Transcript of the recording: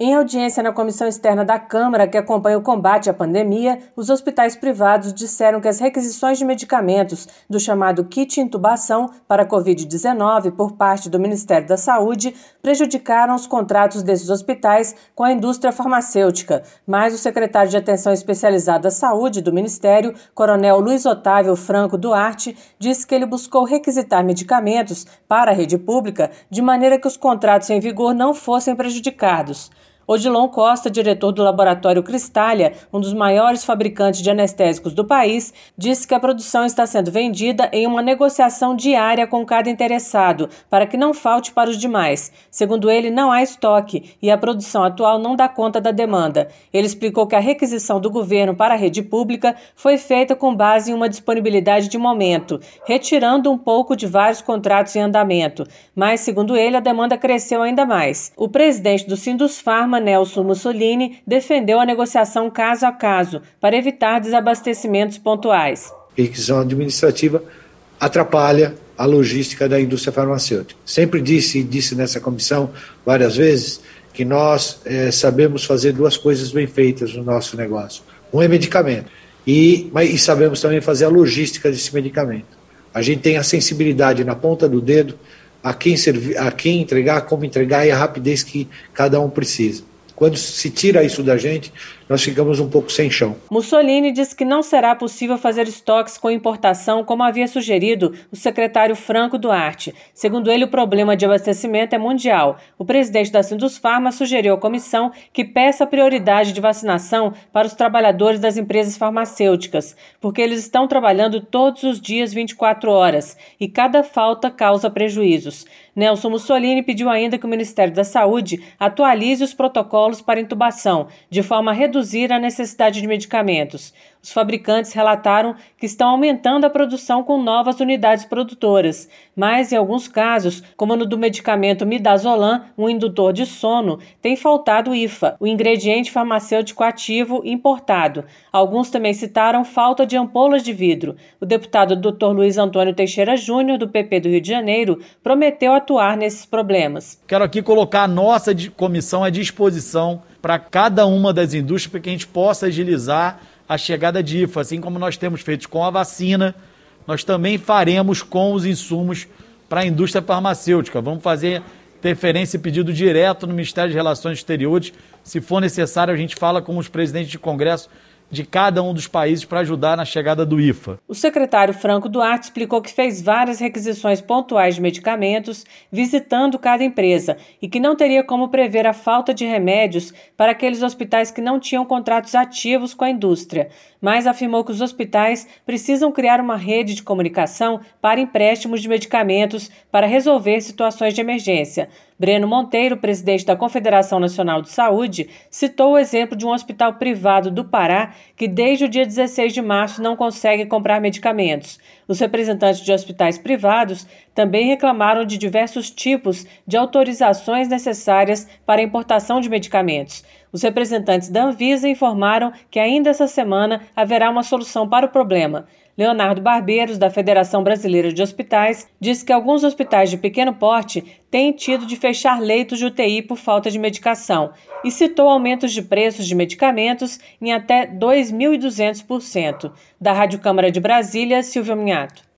Em audiência na comissão externa da Câmara, que acompanha o combate à pandemia, os hospitais privados disseram que as requisições de medicamentos do chamado kit intubação para a Covid-19 por parte do Ministério da Saúde prejudicaram os contratos desses hospitais com a indústria farmacêutica. Mas o secretário de Atenção Especializada à Saúde do Ministério, Coronel Luiz Otávio Franco Duarte, disse que ele buscou requisitar medicamentos para a rede pública de maneira que os contratos em vigor não fossem prejudicados. Odilon Costa, diretor do Laboratório Cristália, um dos maiores fabricantes de anestésicos do país, disse que a produção está sendo vendida em uma negociação diária com cada interessado, para que não falte para os demais. Segundo ele, não há estoque e a produção atual não dá conta da demanda. Ele explicou que a requisição do governo para a rede pública foi feita com base em uma disponibilidade de momento, retirando um pouco de vários contratos em andamento. Mas, segundo ele, a demanda cresceu ainda mais. O presidente do Sindusfarma, Nelson Mussolini, defendeu a negociação caso a caso, para evitar desabastecimentos pontuais. A requisição administrativa atrapalha a logística da indústria farmacêutica. Sempre disse nessa comissão várias vezes que nós sabemos fazer duas coisas bem feitas no nosso negócio. Um é medicamento e sabemos também fazer a logística desse medicamento. A gente tem a sensibilidade na ponta do dedo a quem entregar, como entregar e a rapidez que cada um precisa. Quando se tira isso da gente, nós ficamos um pouco sem chão. Mussolini disse que não será possível fazer estoques com importação, como havia sugerido o secretário Franco Duarte. Segundo ele, o problema de abastecimento é mundial. O presidente da Sindusfarma sugeriu à comissão que peça prioridade de vacinação para os trabalhadores das empresas farmacêuticas, porque eles estão trabalhando todos os dias 24 horas e cada falta causa prejuízos. Nelson Mussolini pediu ainda que o Ministério da Saúde atualize os protocolos para intubação, de forma a reduzir a necessidade de medicamentos. Os fabricantes relataram que estão aumentando a produção com novas unidades produtoras, mas em alguns casos, como no do medicamento Midazolam, um indutor de sono, tem faltado IFA, o ingrediente farmacêutico ativo importado. Alguns também citaram falta de ampolas de vidro. O deputado Dr. Luiz Antônio Teixeira Júnior, do PP do Rio de Janeiro, prometeu atuar nesses problemas. Quero aqui colocar a nossa comissão à disposição para cada uma das indústrias para que a gente possa agilizar a chegada de IFA, assim como nós temos feito com a vacina, nós também faremos com os insumos para a indústria farmacêutica. Vamos fazer interferência e pedido direto no Ministério de Relações Exteriores. Se for necessário, a gente fala com os presidentes de Congresso de cada um dos países para ajudar na chegada do IFA. O secretário Franco Duarte explicou que fez várias requisições pontuais de medicamentos, visitando cada empresa, e que não teria como prever a falta de remédios para aqueles hospitais que não tinham contratos ativos com a indústria, mas afirmou que os hospitais precisam criar uma rede de comunicação para empréstimos de medicamentos para resolver situações de emergência. Breno Monteiro, presidente da Confederação Nacional de Saúde, citou o exemplo de um hospital privado do Pará que desde o dia 16 de março não consegue comprar medicamentos. Os representantes de hospitais privados também reclamaram de diversos tipos de autorizações necessárias para a importação de medicamentos. Os representantes da Anvisa informaram que ainda essa semana haverá uma solução para o problema. Leonardo Barbeiros, da Federação Brasileira de Hospitais, disse que alguns hospitais de pequeno porte têm tido de fechar leitos de UTI por falta de medicação e citou aumentos de preços de medicamentos em até 2.200%. Da Rádio Câmara de Brasília, Silvia Minhato.